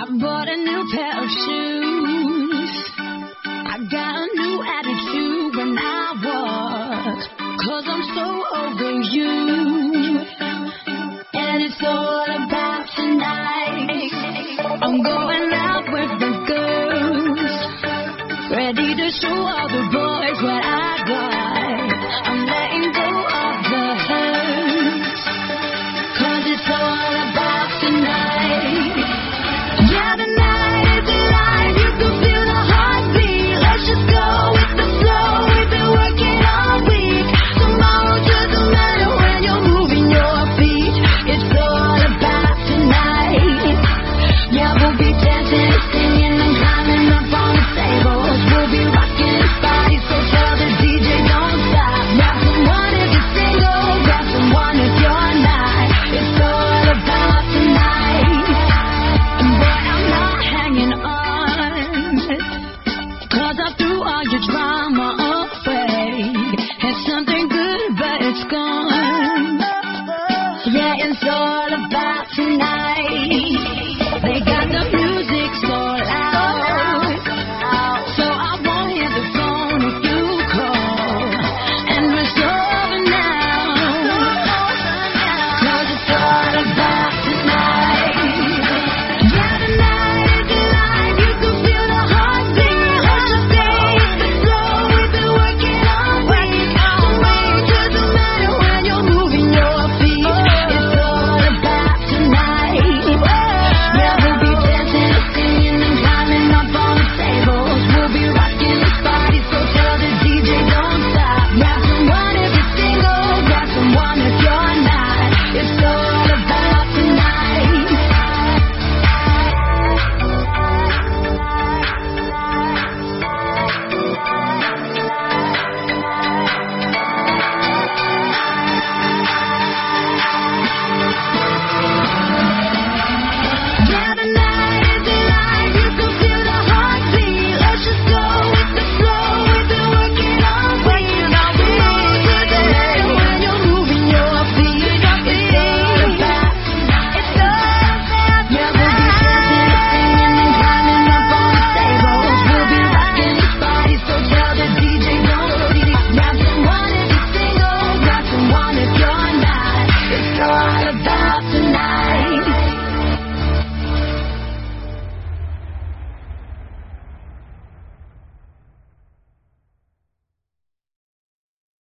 Bought a new pair of shoes. I got a new attitude when I walk, 'cause I'm so over you. And it's all about tonight. I'm going out with the girls, ready to show all the boys what I got.